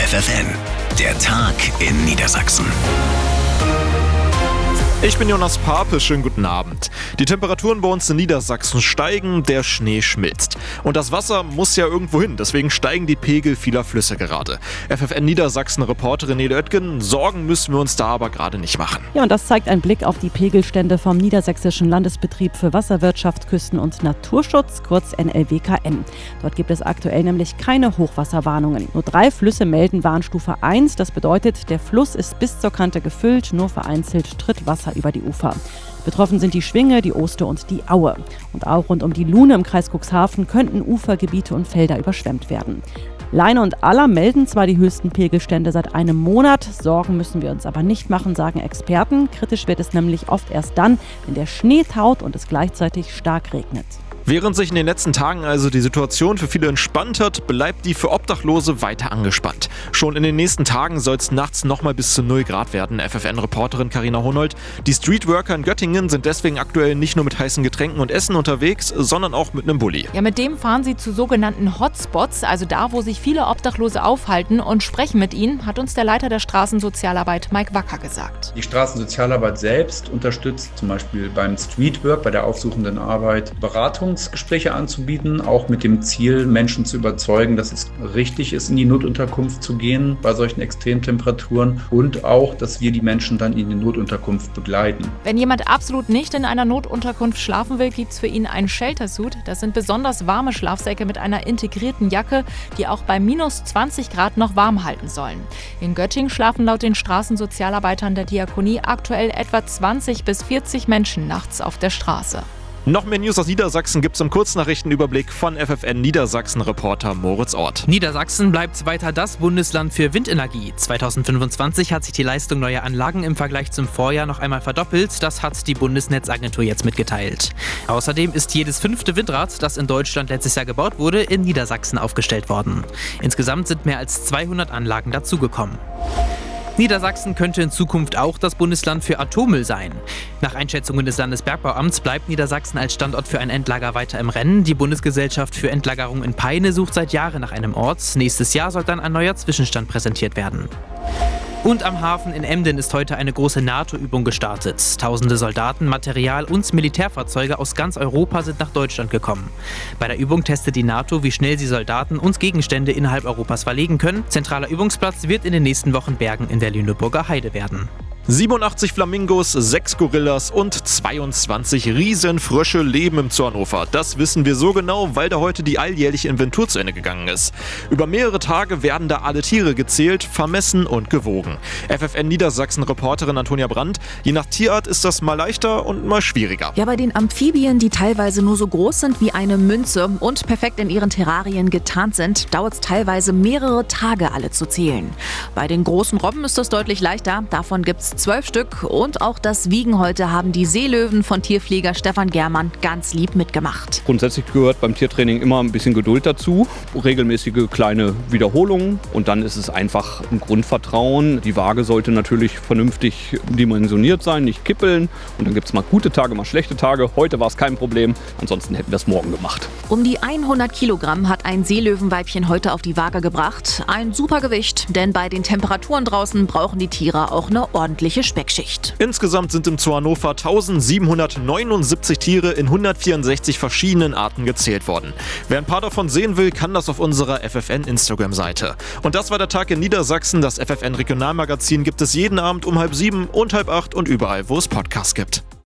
FFN, der Tag in Niedersachsen. Ich bin Jonas Pape, schönen guten Abend. Die Temperaturen bei uns in Niedersachsen steigen, der Schnee schmilzt. Und das Wasser muss ja irgendwo hin, deswegen steigen die Pegel vieler Flüsse gerade. FFN Niedersachsen-Reporterin Nele Oetgen, Sorgen müssen wir uns da aber gerade nicht machen. Ja, und das zeigt ein Blick auf die Pegelstände vom Niedersächsischen Landesbetrieb für Wasserwirtschaft, Küsten- und Naturschutz, kurz NLWKN. Dort gibt es aktuell nämlich keine Hochwasserwarnungen. Nur 3 Flüsse melden Warnstufe 1. Das bedeutet, der Fluss ist bis zur Kante gefüllt, nur vereinzelt tritt Wasser über die Ufer. Betroffen sind die Schwinge, die Oste und die Aue. Und auch rund um die Lune im Kreis Cuxhaven könnten Ufergebiete und Felder überschwemmt werden. Leine und Aller melden zwar die höchsten Pegelstände seit einem Monat, Sorgen müssen wir uns aber nicht machen, sagen Experten. Kritisch wird es nämlich oft erst dann, wenn der Schnee taut und es gleichzeitig stark regnet. Während sich in den letzten Tagen also die Situation für viele entspannt hat, bleibt die für Obdachlose weiter angespannt. Schon in den nächsten Tagen soll es nachts nochmal bis zu 0 Grad werden, FFN-Reporterin Carina Honold. Die Streetworker in Göttingen sind deswegen aktuell nicht nur mit heißen Getränken und Essen unterwegs, sondern auch mit einem Bulli. Ja, mit dem fahren sie zu sogenannten Hotspots, also da, wo sich viele Obdachlose aufhalten, und sprechen mit ihnen, hat uns der Leiter der Straßensozialarbeit Mike Wacker gesagt. Die Straßensozialarbeit selbst unterstützt zum Beispiel beim Streetwork, bei der aufsuchenden Arbeit, Beratungsgespräche anzubieten, auch mit dem Ziel, Menschen zu überzeugen, dass es richtig ist, in die Notunterkunft zu gehen bei solchen Extremtemperaturen, und auch, dass wir die Menschen dann in die Notunterkunft begleiten. Wenn jemand absolut nicht in einer Notunterkunft schlafen will, gibt es für ihn einen Sheltersuit. Das sind besonders warme Schlafsäcke mit einer integrierten Jacke, die auch bei minus 20 Grad noch warm halten sollen. In Göttingen schlafen laut den Straßensozialarbeitern der Diakonie aktuell etwa 20 bis 40 Menschen nachts auf der Straße. Noch mehr News aus Niedersachsen gibt's im Kurznachrichtenüberblick von FFN Niedersachsen-Reporter Moritz Ort. Niedersachsen bleibt weiter das Bundesland für Windenergie. 2025 hat sich die Leistung neuer Anlagen im Vergleich zum Vorjahr noch einmal verdoppelt. Das hat die Bundesnetzagentur jetzt mitgeteilt. Außerdem ist jedes 5. Windrad, das in Deutschland letztes Jahr gebaut wurde, in Niedersachsen aufgestellt worden. Insgesamt sind mehr als 200 Anlagen dazugekommen. Niedersachsen könnte in Zukunft auch das Bundesland für Atommüll sein. Nach Einschätzungen des Landesbergbauamts bleibt Niedersachsen als Standort für ein Endlager weiter im Rennen. Die Bundesgesellschaft für Endlagerung in Peine sucht seit Jahren nach einem Ort. Nächstes Jahr soll dann ein neuer Zwischenstand präsentiert werden. Und am Hafen in Emden ist heute eine große NATO-Übung gestartet. Tausende Soldaten, Material und Militärfahrzeuge aus ganz Europa sind nach Deutschland gekommen. Bei der Übung testet die NATO, wie schnell sie Soldaten und Gegenstände innerhalb Europas verlegen können. Zentraler Übungsplatz wird in den nächsten Wochen Bergen in der Lüneburger Heide werden. 87 Flamingos, 6 Gorillas und 22 Riesenfrösche leben im Zoo Hannover. Das wissen wir so genau, weil da heute die alljährliche Inventur zu Ende gegangen ist. Über mehrere Tage werden da alle Tiere gezählt, vermessen und gewogen. FFN Niedersachsen-Reporterin Antonia Brandt. Je nach Tierart ist das mal leichter und mal schwieriger. Ja, bei den Amphibien, die teilweise nur so groß sind wie eine Münze und perfekt in ihren Terrarien getarnt sind, dauert es teilweise mehrere Tage, alle zu zählen. Bei den großen Robben ist das deutlich leichter. Davon gibt es 12 Stück, und auch das Wiegen heute haben die Seelöwen von Tierpfleger Stefan Germann ganz lieb mitgemacht. Grundsätzlich gehört beim Tiertraining immer ein bisschen Geduld dazu, regelmäßige kleine Wiederholungen, und dann ist es einfach ein Grundvertrauen. Die Waage sollte natürlich vernünftig dimensioniert sein, nicht kippeln, und dann gibt es mal gute Tage, mal schlechte Tage. Heute war es kein Problem, ansonsten hätten wir es morgen gemacht. Um die 100 Kilogramm hat ein Seelöwenweibchen heute auf die Waage gebracht. Ein super Gewicht, denn bei den Temperaturen draußen brauchen die Tiere auch eine ordentliche Speckschicht. Insgesamt sind im Zoo Hannover 1779 Tiere in 164 verschiedenen Arten gezählt worden. Wer ein paar davon sehen will, kann das auf unserer FFN Instagram-Seite. Und das war der Tag in Niedersachsen. Das FFN Regionalmagazin gibt es jeden Abend um 6:30 und 7:30 und überall, wo es Podcasts gibt.